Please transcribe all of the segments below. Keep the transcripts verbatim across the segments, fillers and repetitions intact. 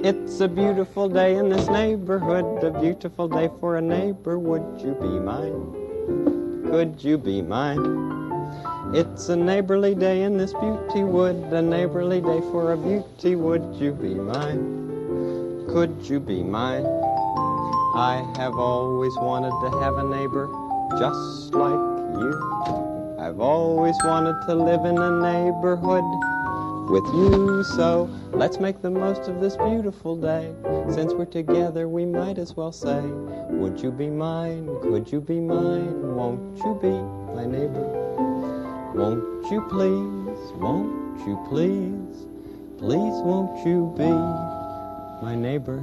It's a beautiful day in this neighborhood, a beautiful day for a neighbor. Would you be mine? Could you be mine? It's a neighborly day in this beauty wood, a neighborly day for a beauty. Would you be mine? Could you be mine? I have always wanted to have a neighbor just like you. I've always wanted to live in a neighborhood with you, so let's make the most of this beautiful day. Since we're together, we might as well say, would you be mine? Could you be mine? Won't you be my neighbor? Won't you please? Won't you please? Please won't you be my neighbor?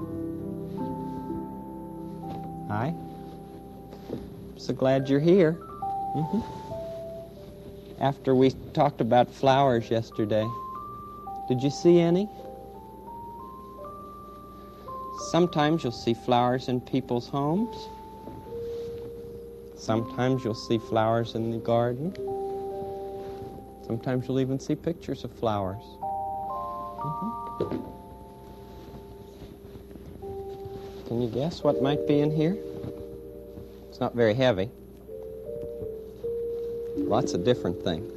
Hi. I'm so glad you're here. Mm-hmm. After we talked about flowers yesterday, did you see any? Sometimes you'll see flowers in people's homes. Sometimes you'll see flowers in the garden. Sometimes you'll even see pictures of flowers. Mm-hmm. Can you guess what might be in here? It's not very heavy. Lots of different things.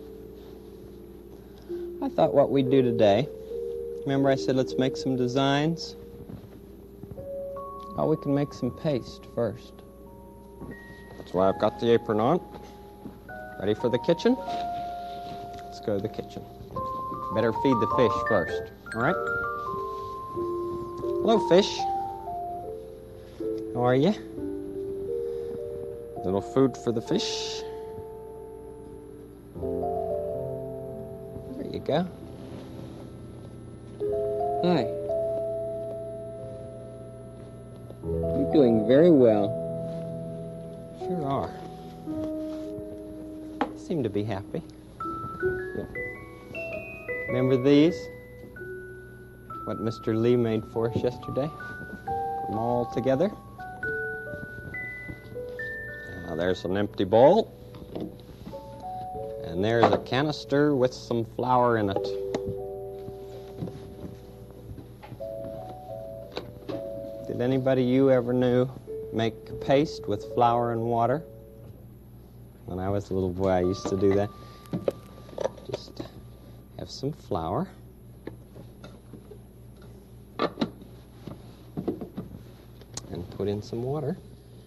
I thought what we'd do today, remember I said let's make some designs? Oh, we can make some paste first. That's why I've got the apron on. Ready for the kitchen? Let's go to the kitchen. Better feed the fish first, all right? Hello, fish. How are you? Little food for the fish. There you go. Hi. You're doing very well. Sure are. You seem to be happy. Yeah. Remember these? What Mister Lee made for us yesterday? Put them all together. Now there's an empty bowl. And there's a canister with some flour in it. Did anybody you ever knew make paste with flour and water? When I was a little boy, I used to do that. Just have some flour. And put in some water.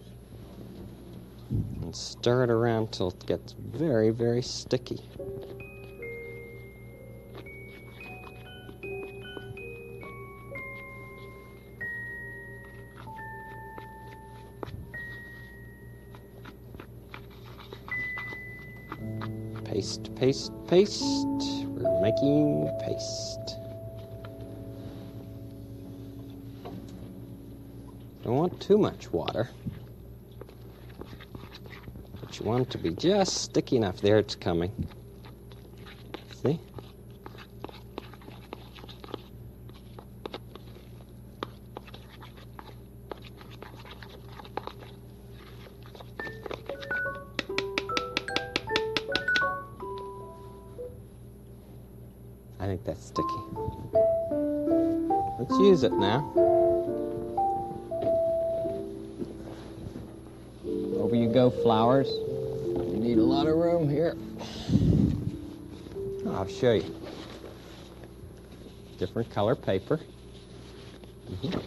And stir it around till it gets very, very sticky. Paste, paste, paste. We're making paste. Don't want too much water. But you want it to be just sticky enough. There it's coming. See? I think that's sticky. Let's use it now. Over you go, flowers. You need a lot of room here. I'll show you. Different color paper. Mm-hmm.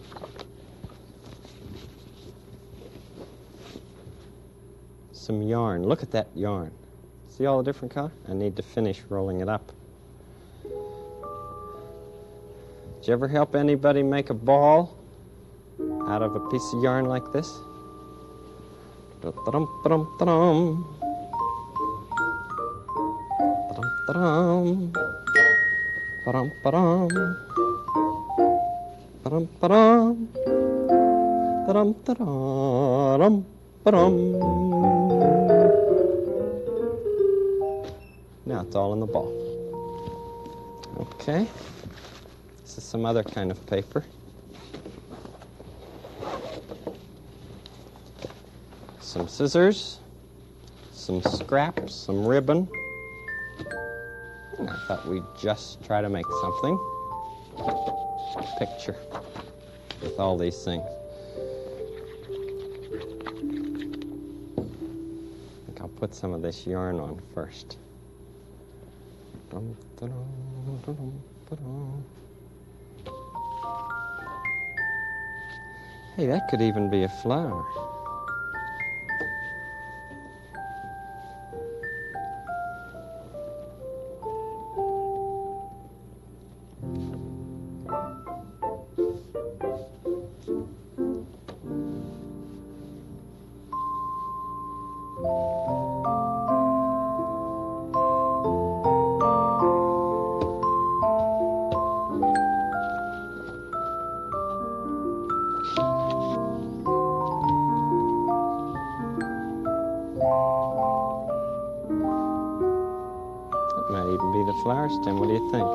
Some yarn. Look at that yarn. See all the different colors? I need to finish rolling it up. Did you ever help anybody make a ball out of a piece of yarn like this? Da-dum, da-dum, da-dum. Da-dum, da-dum. Ba-dum, ba-dum. Ba-dum, ba-dum. Da-dum, da-dum. Ba-dum. Now it's all in the ball. Okay. This is some other kind of paper. Some scissors, some scraps, some ribbon. And I thought we'd just try to make something. picture with all these things. I think I'll put some of this yarn on first. Hey, that could even be a flower. Might even be the flower stem. What do you think?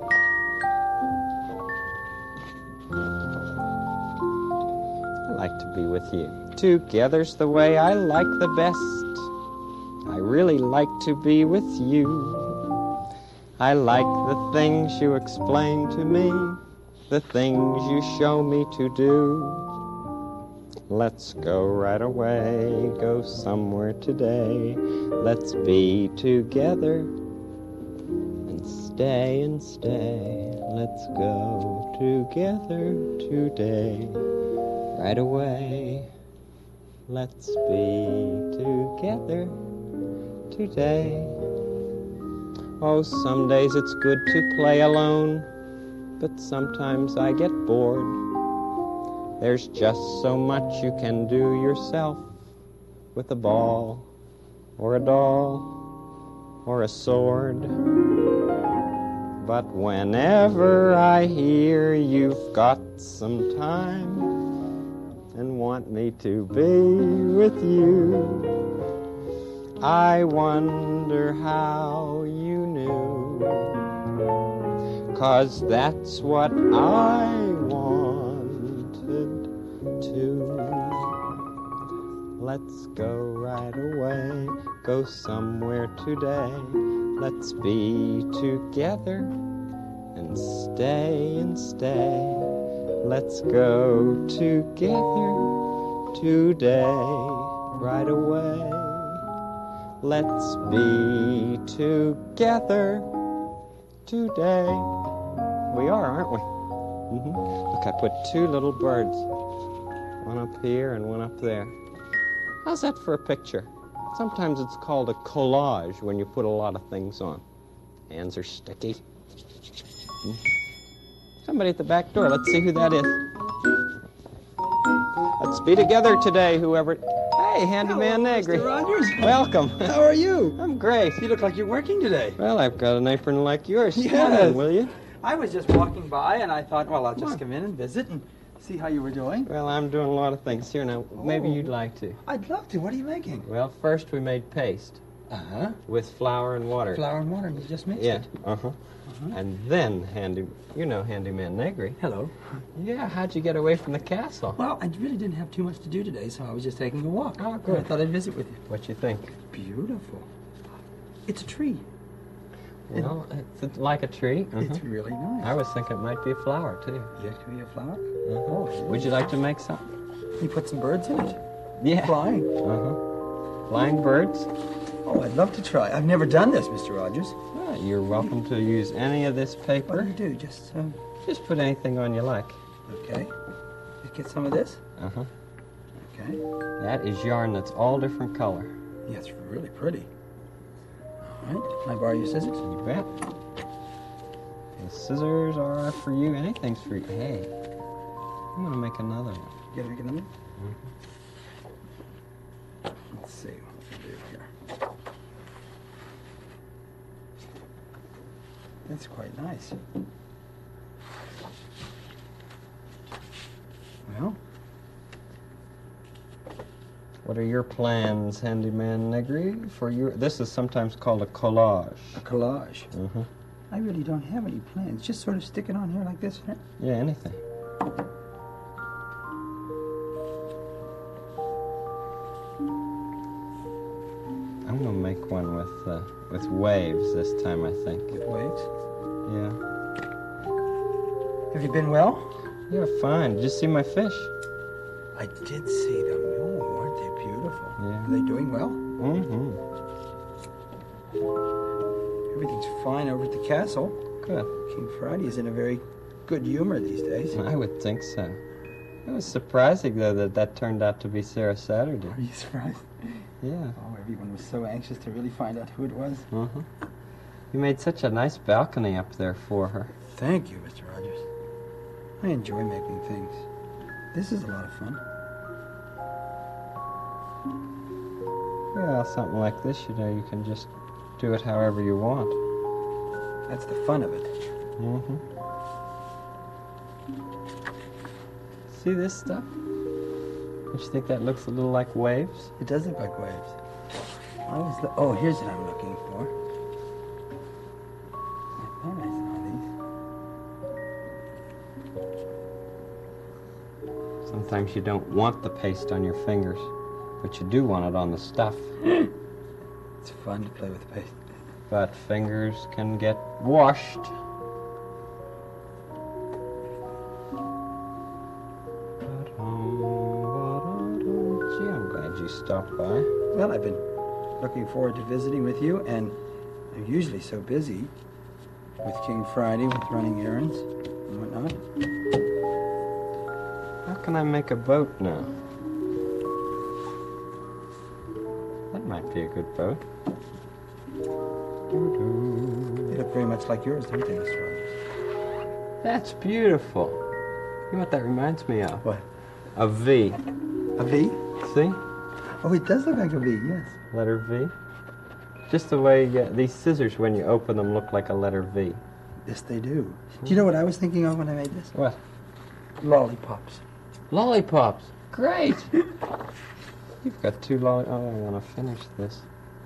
I like to be with you. Together's the way I like the best. I really like to be with you. I like the things you explain to me, the things you show me to do. Let's go right away, go somewhere today. Let's be together. Stay and stay, let's go together today, right away. Let's be together today. Oh, some days it's good to play alone, but sometimes I get bored. There's just so much you can do yourself with a ball, or a doll, or a sword. But whenever I hear you've got some time and want me to be with you, I wonder how you knew, 'cause that's what I wanted to. Let's go right away, go somewhere today. Let's be together and stay and stay. Let's go together today, right away. Let's be together today. We are, aren't we? Mm-hmm. Look, I put two little birds. One up here and one up there. How's that for a picture? Sometimes it's called a collage when you put a lot of things on. Hands are sticky. Hmm. Somebody at the back door. Let's see who that is. Let's be together today, whoever... Hey, Handyman Negri. Mister Rogers. Welcome. How are you? I'm great. You look like you're working today. Well, I've got an apron like yours. Yes. Come on in, will you? I was just walking by, and I thought, well, I'll just come in and visit and see how you were doing. Well, I'm doing a lot of things here now. Maybe Oh. you'd like to. I'd love to. What are you making? Well, first we made paste Uh-huh. with flour and water. Flour and water, and you just mixed Yeah. it. Uh-huh. Uh-huh. And then, handy, you know Handyman Negri. Hello. Yeah, how'd you get away from the castle? Well, I really didn't have too much to do today, so I was just taking a walk. Oh, good. I thought I'd visit with you. What you think? Beautiful. It's a tree. Well, it's like a tree. It's Uh-huh. really nice. I was thinking it might be a flower, too. Yeah, it could be a flower. Uh-huh. Oh, Would you like to make some? You put some birds in it. Yeah. Flying. Uh-huh. Flying birds? Oh, I'd love to try. I've never done this, Mister Rogers. Ah, you're welcome to use any of this What paper. do you do? Just, um, Just put anything on you like. okay. Just get some of this. Uh-huh. Okay. That is yarn that's all different color. Yeah, it's really pretty. All right. Can I borrow your scissors? You bet. The scissors are for you. Anything's for you. Hey, I'm going to make another one. You gonna make another? Mm-hmm. Let's see what we can do here. That's quite nice. Well, What are your plans, Handyman Negri? For your, this is sometimes called a collage. a collage. Mm-hmm. I really don't have any plans. Just sort of stick it on here like this. Huh? Yeah, anything. I'm gonna make one with uh, with waves this time, I think. With waves. Yeah. Have you been well? Yeah, fine. Did you see my fish? I did see them. Oh, aren't they beautiful? Yeah. Are they doing well? Mm-hmm. Everything's fine over at the castle. Good. King Friday is in a very good humor these days. I would think so. It was surprising, though, that that turned out to be Sarah Saturday. Are you surprised? Yeah. Oh, everyone was so anxious to really find out who it was. Uh-huh. You made such a nice balcony up there for her. Thank you, Mister Rogers. I enjoy making things. This is a lot of fun. Well, something like this, you know, you can just do it however you want. That's the fun of it. Mm-hmm. See this stuff? Don't you think that looks a little like waves? It does look like waves. I was lo- oh, here's what I'm looking for. I thought I saw these. Sometimes you don't want the paste on your fingers, but you do want it on the stuff. It's fun to play with the paste. But fingers can get washed. Gee, I'm glad you stopped by. Well, I've been looking forward to visiting with you, and I'm usually so busy with King Friday, with running errands and whatnot. How can I make a boat now? That might be a good boat. They look very much like yours, don't they, Mister Rogers? That's beautiful. You know what that reminds me of? What? A V. A V? See? Oh, it does look like a V, yes. Letter V. Just the way you, these scissors, when you open them, look like a letter V. Yes, they do. Do you know what I was thinking of when I made this? What? Lollipops. Lollipops. Great. You've got two lolli... Oh, I want to finish this.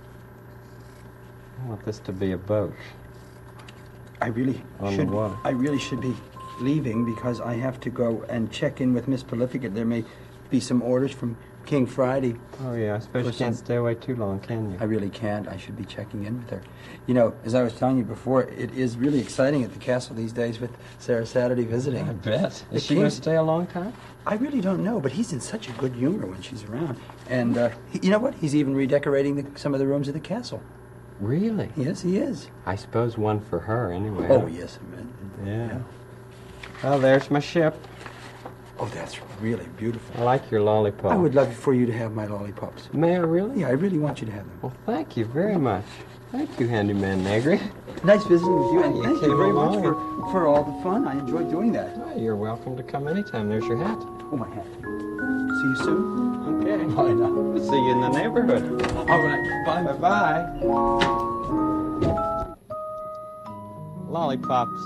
I want this to be a boat. I really On the should. water. I really should be leaving because I have to go and check in with Miss Prolificate. There may be some orders from King Friday. Oh, yeah. I suppose you Listen. can't stay away too long, can you? I really can't. I should be checking in with her. You know, as I was telling you before, it is really exciting at the castle these days with Sarah Saturday visiting. I bet. The Is she going to king- stay a long time? I really don't know, but he's in such a good humor when she's around. And uh, he, you know what? He's even redecorating the, some of the rooms of the castle. Really? Yes, he is. I suppose one for her, anyway. Oh, yes. I mean, Yeah. Well, there's my ship. Oh, that's really beautiful. I like your lollipop. I would love for you to have my lollipops. May I really? Yeah, I really want you to have them. Well, thank you very much. Thank you, Handyman Negri. Nice visiting with you, and You thank came you very much along for, for all the fun. I enjoyed doing that. Well, you're welcome to come anytime. There's your hat. Oh, my hat. See you soon. Okay. Bye now. See you in the neighborhood. All right. Bye. Bye-bye. Lollipops.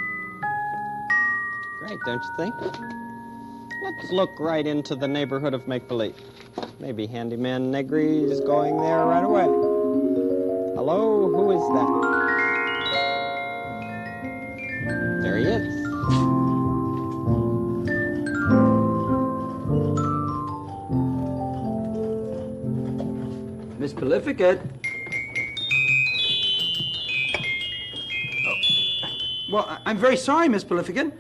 Great, don't you think? Let's look right into the neighborhood of make-believe. Maybe Handyman Negri is going there right away. Hello, who is that? There he is. Miss Prolificate. Oh. Well, I- I'm very sorry, Miss Prolificate.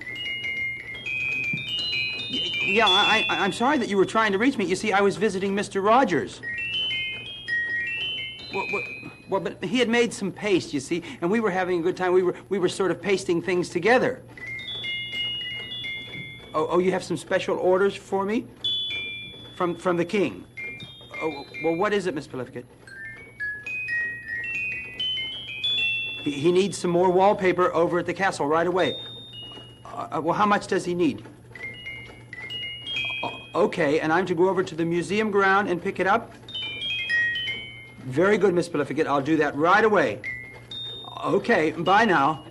Y- Yeah, I, I, I'm sorry that you were trying to reach me. You see, I was visiting Mister Rogers. Well, well, well, but he had made some paste, you see, and we were having a good time. We were, we were sort of pasting things together. Oh, oh, you have some special orders for me? From, from the king? Oh, well, what is it, Miss Prolificate? He, he needs some more wallpaper over at the castle right away. Uh, well, how much does he need? Uh, okay, and I'm to go over to the museum ground and pick it up? Very good, Miss Prolificate. I'll do that right away. Okay, bye now.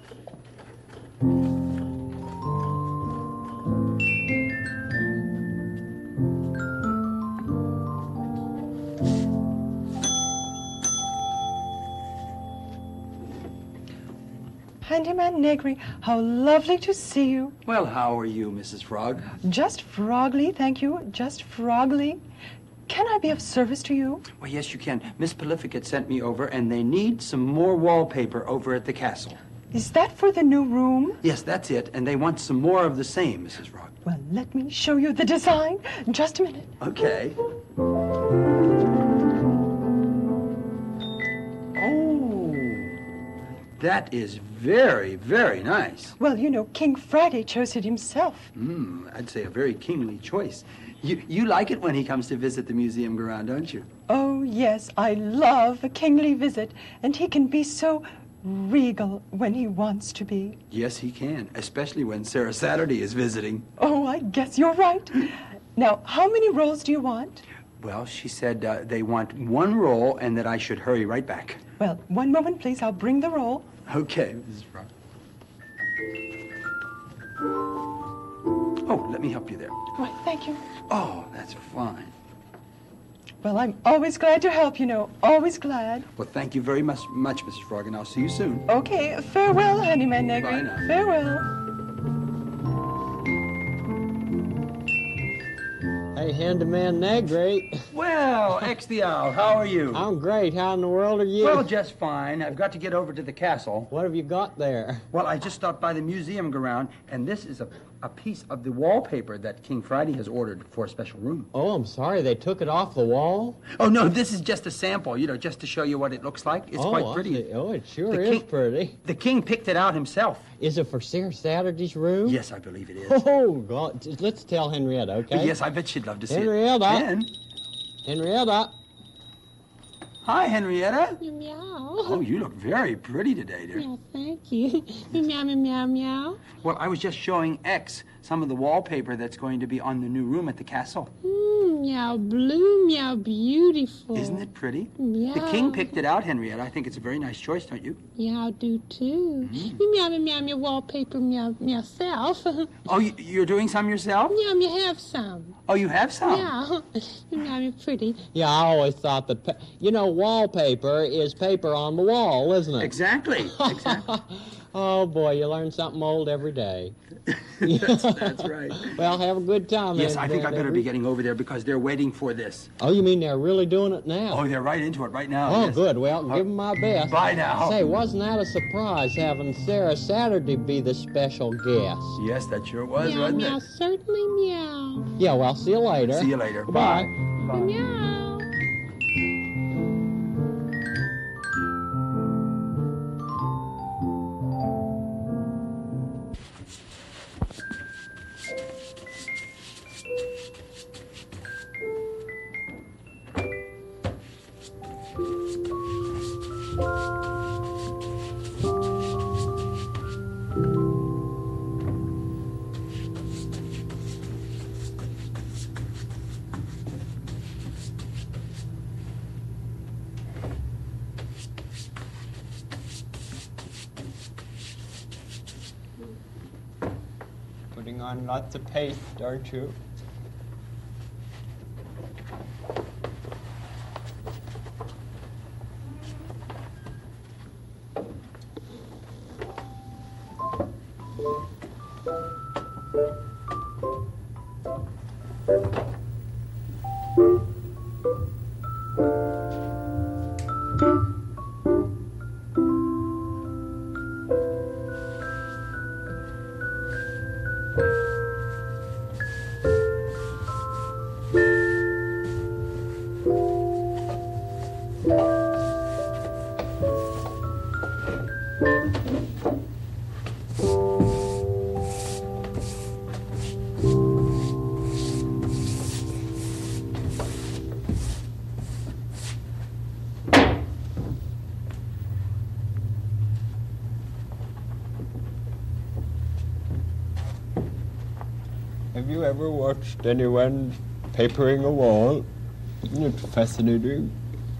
Handyman Negri, how lovely to see you. Well, how are you, Missus Frog? Just frogly, thank you. Just frogly. Can I be of service to you? Well, yes, you can. Miss Prolificate sent me over, and they need some more wallpaper over at the castle. Is that for the new room? Yes, that's it. And they want some more of the same, Missus Frog. Well, let me show you the design. Just a minute. Okay. Oh, that is very, very nice. Well, you know, King Friday chose it himself. Hmm, I'd say a very kingly choice. You, you like it when he comes to visit the museum ground, don't you? Oh, yes, I love a kingly visit. And he can be so regal when he wants to be. Yes, he can, especially when Sarah Saturday is visiting. Oh, I guess you're right. Now, how many rolls do you want? Well, she said uh, they want one roll and that I should hurry right back. Well, one moment, please. I'll bring the roll. Okay, Missus Frog. Oh, let me help you there. Why, thank you. Oh, that's fine. Well, I'm always glad to help, you know. Always glad. Well, thank you very much, much, Missus Frog, and I'll see you soon. Okay, farewell, Honeyman Negri. Bye now. Farewell. Hey, Handyman Negri. Well, X the Owl, how are you? I'm great. How in the world are you? Well, just fine. I've got to get over to the castle. What have you got there? Well, I just stopped by the museum ground, and this is a, a piece of the wallpaper that King Friday has ordered for a special room. Oh, I'm sorry. They took it off the wall? Oh, no, this is just a sample, you know, just to show you what it looks like. It's oh, quite I pretty. see. Oh, it sure The is king- pretty. The king picked it out himself. Is it for Sarah Saturday's room? Yes, I believe it is. Oh, God. Let's tell Henrietta, okay? Yes, I bet she'd love to see Henrietta. it. Hen? Henrietta. Hi, Henrietta. Meow. Oh, you look very pretty today, dear. Meow, thank you. Meow, meow, meow, meow. Well, I was just showing X some of the wallpaper that's going to be on the new room at the castle. Mm, meow, blue, meow, beautiful. Isn't it pretty? Meow. The king picked it out, Henrietta. I think it's a very nice choice, don't you? Yeah, I do too. Mm. Meow, meow, meow, meow, wallpaper, meow, meow, self. Oh, you, you're doing some yourself? Meow, meow, have some. Oh, you have some? Meow. Meow, meow, pretty. Yeah, I always thought that, pa- you know, wallpaper is paper on the wall, isn't it? Exactly. Exactly. Oh, boy, you learn something old every day. that's, that's right. Well, have a good time. Yes, then, I think I better Henry. be getting over there because they're waiting for this. Oh, you mean they're really doing it now? Oh, they're right into it right now. Oh, yes. good. Well, give them my best. Bye now. Say, wasn't that a surprise having Sarah Saturday be the special guest? Yes, that sure was, Meow, wasn't meow, it? certainly meow. Yeah, well, see you later. See you later. Bye. Bye. Meow. Putting on lots of paste, aren't you? Have you ever watched anyone papering a wall? Isn't it fascinating?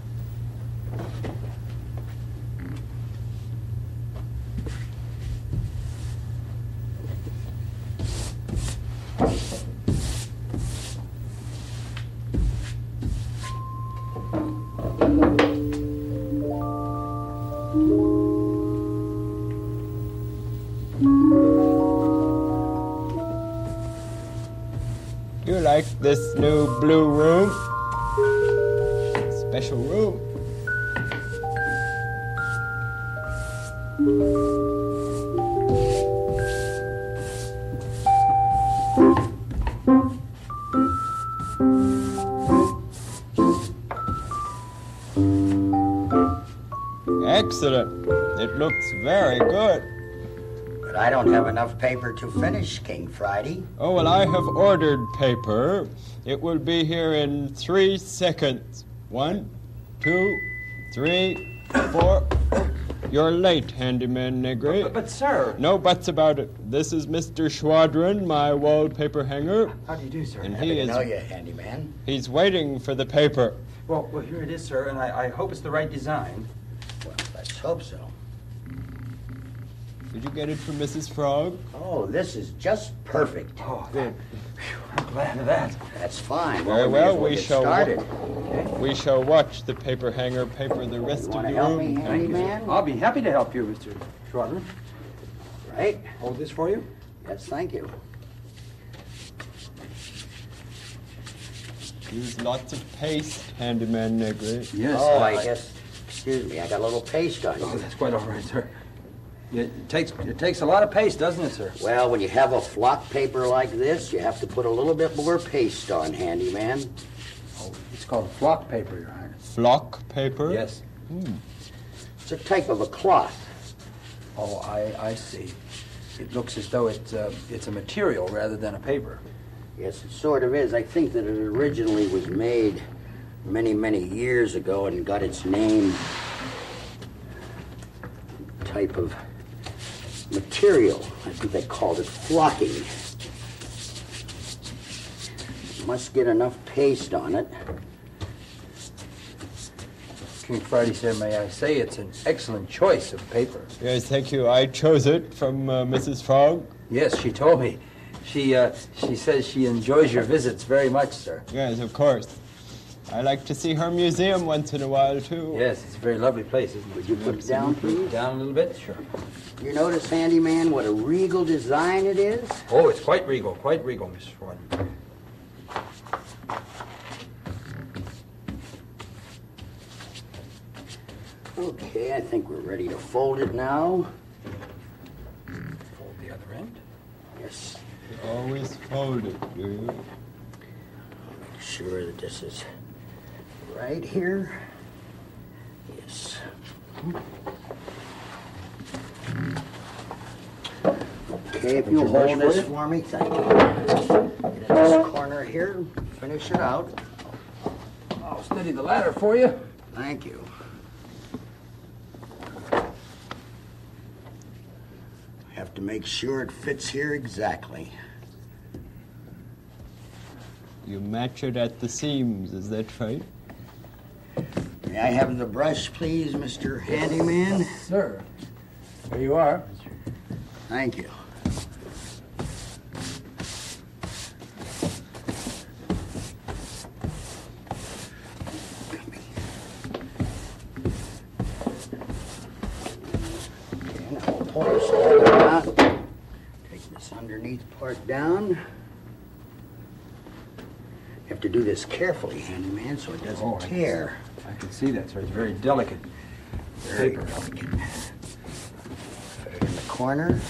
You like this new blue room? Special room. excellent. It looks very good. But I don't have enough paper to finish, King Friday. Oh, well, I have ordered paper. It will be here in three seconds. One, two, three, four. You're late, Handyman Negri. But, but, sir... No buts about it. This is Mister Schwadron, my wallpaper hanger. How do you do, sir? And Happy he to is... know you, handyman. He's waiting for the paper. Well, well, here it is, sir, and I, I hope it's the right design. Well, let's hope so. Did you get it from Missus Frog? Oh, this is just perfect. Oh, good. I'm glad of that. That's fine. Very we well, may as we get shall wa- started. Okay. We shall watch the paper hanger paper the rest You of want the to help me, room. Thank you, sir. handyman? I'll be happy to help you, Mister Schwadron. Right? Hold this for you. Yes, thank you. Use lots of paste, Handyman Negri. Yes. Oh, I guess, excuse me, I got a little paste on Oh, you. that's quite all right, sir. It takes it takes a lot of paste, doesn't it, sir? Well, when you have a flock paper like this, you have to put a little bit more paste on, handyman. Oh, it's called flock paper, Your Highness. Flock paper? Yes. It's a type of a cloth. Oh, I, I see. It looks as though it's uh, it's a material rather than a paper. Yes, it sort of is. I think that it originally was made many, many years ago and got its name, type of material. I think they called it flocking. Must get enough paste on it. King Friday said, may I say, it's an excellent choice of paper. Yes, thank you. I chose it from uh, Missus Frog. Yes, she told me. She uh, she says she enjoys your visits very much, sir. Yes, of course. I like to see her museum once in a while, too. Yes, it's a very lovely place, isn't it? Would you put it down, please? Down a little bit? Sure. You notice, handyman, what a regal design it is? Oh, it's quite regal, quite regal, Mister Schwarden. Okay, I think we're ready to fold it now. Fold the other end. Yes. Always fold it, do you? Make sure that this is right here. Yes. Okay, if you'll brush hold for this you? for me, thank you. Get in this corner here, finish it out. I'll steady the ladder for you. Thank you. Have to make sure it fits here exactly. You match it at the seams, is that right? May I have the brush, please, Mister Handyman? Sir, here you are. Thank you. Okay, now we'll pull this ladder out. Take this underneath part down. You have to do this carefully, handyman, so it doesn't Oh, I can tear. I can see that, sir. It's very delicate. Very Paper. delicate. Put it in the corner.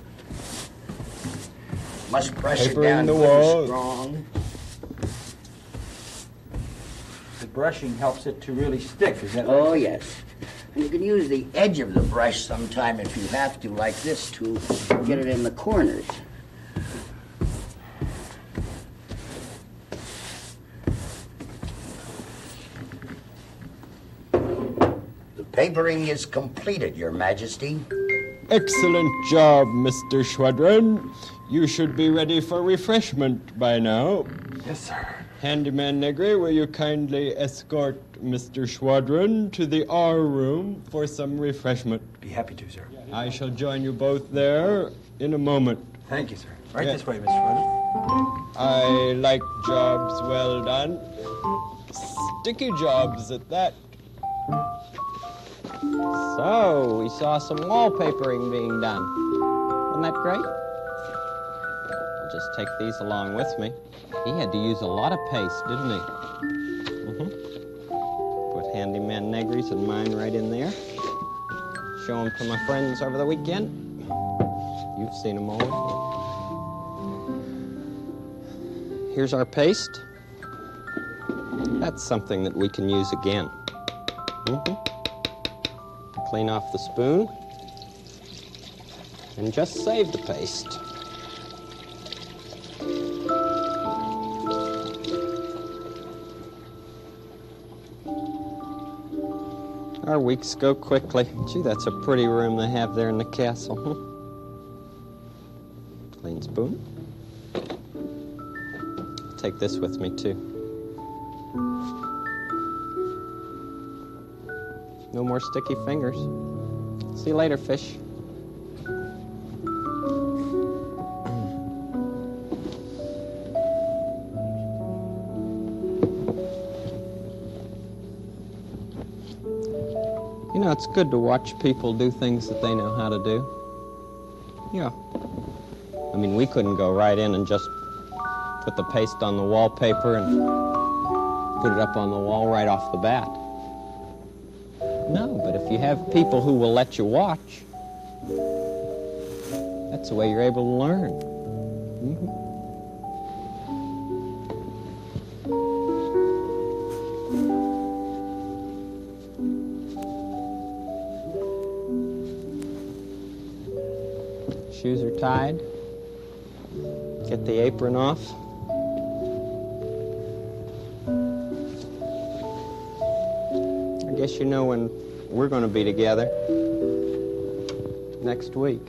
Must brush Paper it down in the good and wall. strong. The brushing helps it to really stick, is that right? Oh, yes. And you can use the edge of the brush sometime if you have to, like this, to get it in the corners. The papering is completed, Your Majesty. Excellent job, Mister Schwadron. You should be ready for refreshment by now. Yes, sir. Handyman Negri, will you kindly escort Mister Schwadron to the R room for some refreshment? Be happy to, sir. I shall join you both there in a moment. Thank you, sir. Right Yeah. this way, Mister Schwarden. I like jobs well done. Sticky jobs at that. So, we saw some wallpapering being done. Wasn't that great? I'll just take these along with me. He had to use a lot of paste, didn't he? Mm-hmm. Put Handyman Negri's and mine right in there. Show them to my friends over the weekend. You've seen them all. Here's our paste. That's something that we can use again. Mm-hmm. Clean off the spoon. And just save the paste. Our weeks go quickly. Gee, that's a pretty room they have there in the castle. Huh? Clean spoon. Take this with me, too. No more sticky fingers. See you later, fish. You know, it's good to watch people do things that they know how to do. Yeah. I mean, we couldn't go right in and just put the paste on the wallpaper and put it up on the wall right off the bat. No, but if you have people who will let you watch, that's the way you're able to learn. Mm-hmm. Shoes are tied. Get the apron off. I guess you know when we're going to be together. Next week.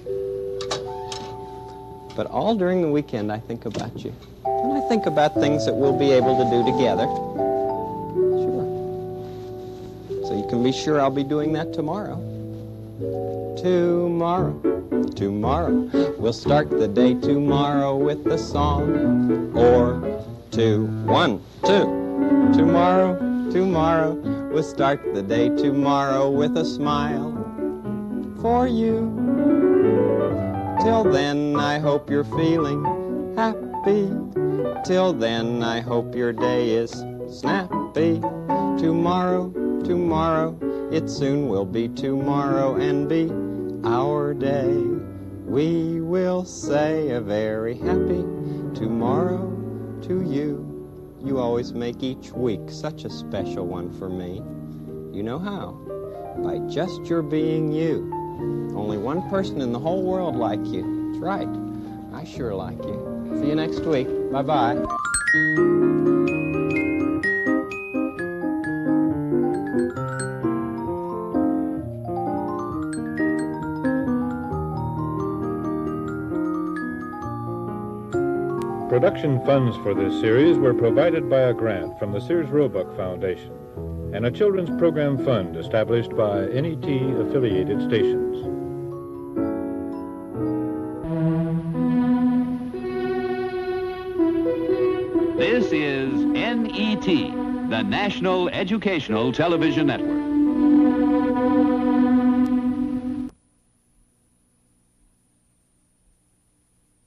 But all during the weekend I think about you. And I think about things that we'll be able to do together. Sure. So you can be sure I'll be doing that tomorrow. Tomorrow. Tomorrow, we'll start the day tomorrow with a song or two. One, two. Tomorrow, tomorrow, we'll start the day tomorrow with a smile for you. Till then, I hope you're feeling happy. Till then, I hope your day is snappy. Tomorrow, tomorrow, it soon will be tomorrow and be our day. We will say a very happy tomorrow to you. You always make each week such a special one for me. You know how? By just your being you. Only one person in the whole world like you. That's right. I sure like you. See you next week. Bye-bye. Production funds for this series were provided by a grant from the Sears Roebuck Foundation and a children's program fund established by N E T affiliated stations. This is N E T, the National Educational Television Network.